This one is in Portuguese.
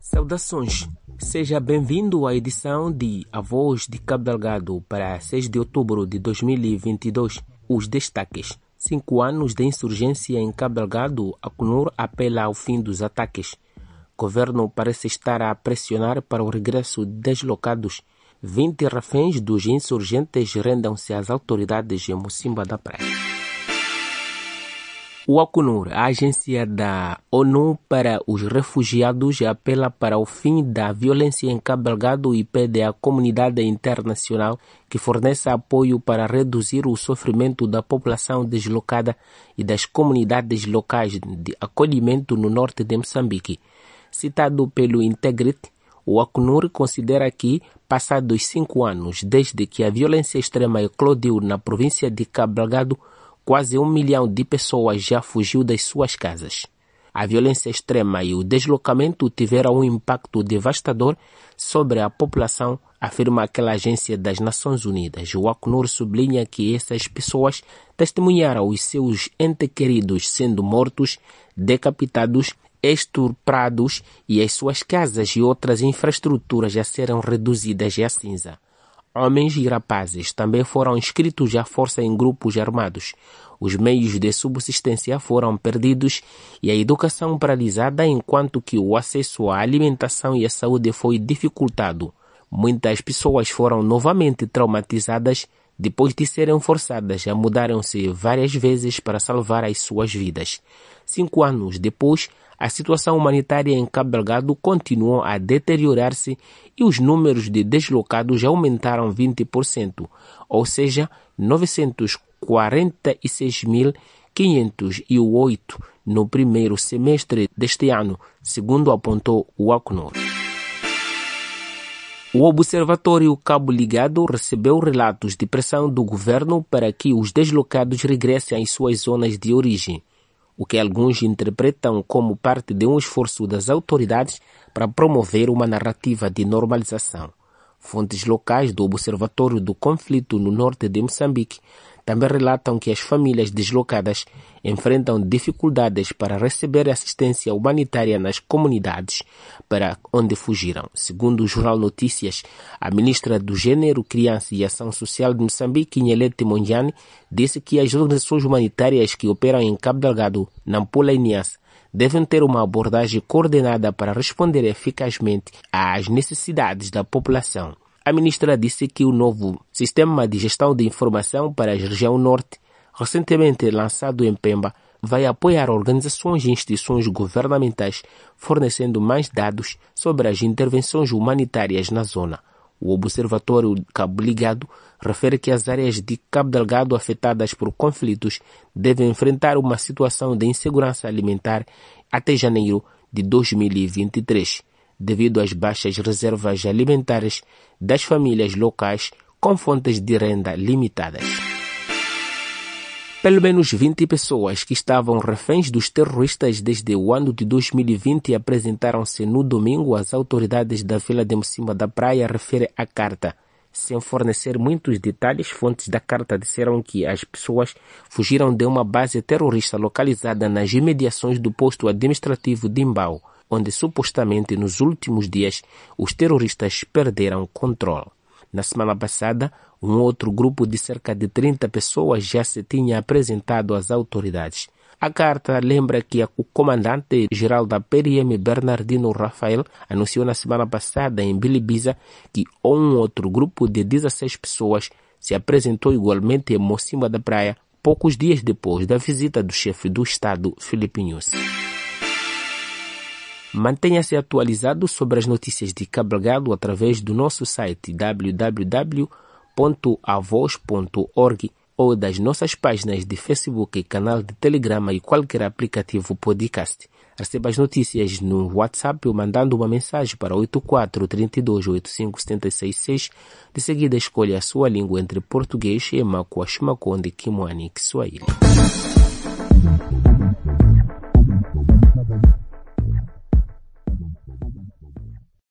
Saudações, seja bem-vindo à edição de A Voz de Cabo Delgado para 6 de outubro de 2022. Os destaques: 5 anos de insurgência em Cabo Delgado, a ACNUR apela ao fim dos ataques. Governo parece estar a pressionar para o regresso de deslocados. 20 reféns dos insurgentes rendam-se às autoridades em Mocimba da Praia. O ACNUR, a agência da ONU para os refugiados, apela para o fim da violência em Cabo Delgado e pede à comunidade internacional que forneça apoio para reduzir o sofrimento da população deslocada e das comunidades locais de acolhimento no norte de Moçambique. Citado pelo Integrity, o ACNUR considera que, passados 5 anos desde que a violência extrema eclodiu na província de Cabo Delgado, quase 1 milhão de pessoas já fugiu das suas casas. A violência extrema e o deslocamento tiveram um impacto devastador sobre a população, afirma aquela agência das Nações Unidas. O ACNUR sublinha que essas pessoas testemunharam os seus entes queridos sendo mortos, decapitados, estuprados e as suas casas e outras infraestruturas a serem reduzidas à cinza. Homens e rapazes também foram inscritos à força em grupos armados. Os meios de subsistência foram perdidos e a educação paralisada, enquanto que o acesso à alimentação e à saúde foi dificultado. Muitas pessoas foram novamente traumatizadas depois de serem forçadas a mudarem-se várias vezes para salvar as suas vidas. 5 anos depois, a situação humanitária em Cabo Delgado continuou a deteriorar-se e os números de deslocados aumentaram 20%, ou seja, 946.508 no primeiro semestre deste ano, segundo apontou o ACNUR. O Observatório Cabo Ligado recebeu relatos de pressão do governo para que os deslocados regressem às suas zonas de origem, o que alguns interpretam como parte de um esforço das autoridades para promover uma narrativa de normalização. Fontes locais do Observatório do Conflito no norte de Moçambique também relatam que as famílias deslocadas enfrentam dificuldades para receber assistência humanitária nas comunidades para onde fugiram. Segundo o Jornal Notícias, a ministra do Gênero, Criança e Ação Social de Moçambique, Nyelete Monjane, disse que as organizações humanitárias que operam em Cabo Delgado, Nampula e Niassa devem ter uma abordagem coordenada para responder eficazmente às necessidades da população. A ministra disse que o novo Sistema de Gestão de Informação para a Região Norte, recentemente lançado em Pemba, vai apoiar organizações e instituições governamentais, fornecendo mais dados sobre as intervenções humanitárias na zona. O Observatório Cabo Ligado refere que as áreas de Cabo Delgado afetadas por conflitos devem enfrentar uma situação de insegurança alimentar até janeiro de 2023. Devido às baixas reservas alimentares das famílias locais com fontes de renda limitadas. Pelo menos 20 pessoas que estavam reféns dos terroristas desde o ano de 2020 apresentaram-se no domingo às autoridades da Vila de Mocimba da Praia, refere a carta. Sem fornecer muitos detalhes, fontes da carta disseram que as pessoas fugiram de uma base terrorista localizada nas imediações do posto administrativo de Imbau, onde supostamente nos últimos dias os terroristas perderam controle. Na semana passada, um outro grupo de cerca de 30 pessoas já se tinha apresentado às autoridades. A carta lembra que o comandante-geral da PRM, Bernardino Rafael, anunciou na semana passada em Bilibiza que um outro grupo de 16 pessoas se apresentou igualmente em Mocimba da Praia, poucos dias depois da visita do chefe do Estado, Filipe Nyusi. Mantenha-se atualizado sobre as notícias de Cabo Delgado através do nosso site www.avoz.org ou das nossas páginas de Facebook, canal de Telegram e qualquer aplicativo podcast. Receba as notícias no WhatsApp ou mandando uma mensagem para 8432857666. De seguida, escolha a sua língua entre português, Emakwa, Shimakonde, Kimwani e Kiswahili.